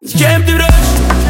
Зачем ты врешь?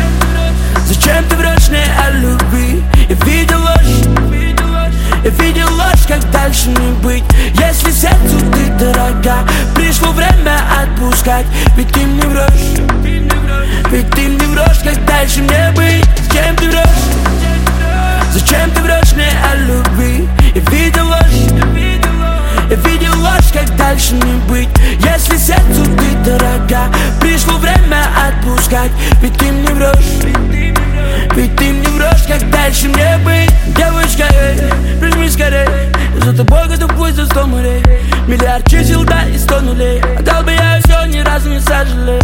Зачем ты врешь мне о любви? Я видел ложь, я видел ложь, как дальше не быть. Если сердцу ты дорога, пришло время отпускать. Ведь ты мне врешь, ведь ты мне врешь, как дальше мне быть. Зачем ты врешь? Зачем ты врешь мне о любви? Я видел ложь, я видел ложь, как дальше не быть. Если сердцу ты дорога, пришло время отпускать. Ведь ты мне врешь, ведь ты мне врешь, как дальше мне быть. Девочка, прижми скорей, за тобой готов пусть за 100 морей. Миллиард чисел, да, и 100 нулей. Отдал бы я все, ни разу не сожалел.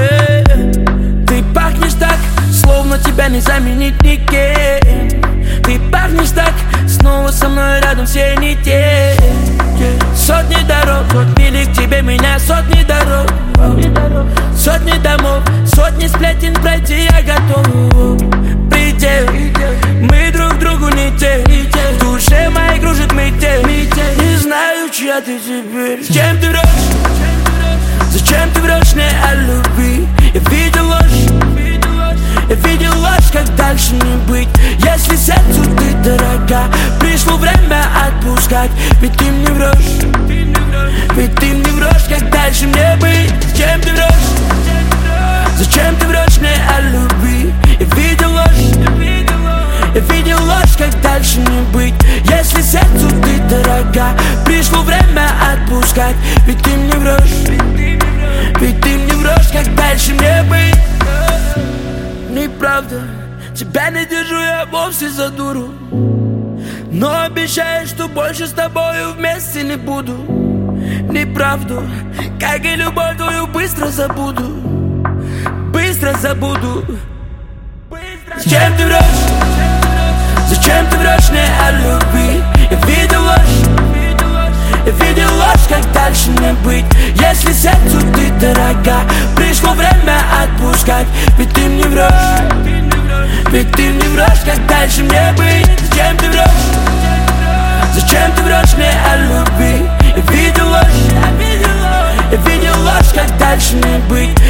Ты пахнешь так, словно тебя не заменить никем. Ты пахнешь так, снова со мной рядом все не те. Сотни дорог, от мили к тебе меня сотни дорог. Сотни домов, сотни сплетен пройти я готов. Предел, мы друг другу не те. В душе моей кружит метель. Не знаю, чья ты теперь. Зачем ты врешь? Зачем ты врешь мне о любви? Я видел ложь, я видел ложь, как дальше не быть. Если сердцу ты дорога, пришло время отпускать. Ведь ты мне врешь, ведь ты мне врешь, как дальше мне быть. Зачем ты врешь? Зачем ты врешь мне о любви? Я видел ложь, я видел ложь, как дальше не быть. Если сердцу ты дорога, пришло время отпускать. Ведь ты мне врешь, ведь ты мне врешь, как дальше мне быть. Неправда, тебя не держу я вовсе за дуру, но обещаю, что больше с тобою вместе не буду. Неправду, как и любовь твою быстро забуду. Быстро забуду. Зачем ты врешь? Зачем ты врешь мне о любви? Я видел ложь, я видел ложь, как дальше не быть. Если сердцу ты дорога, пришло время отпускать. Ведь ты мне врешь, ведь ты мне врешь, как дальше мне быть. Зачем ты врешь? Зачем ты врешь мне о любви? Я видел ложь, я видел ложь, как дальше не быть.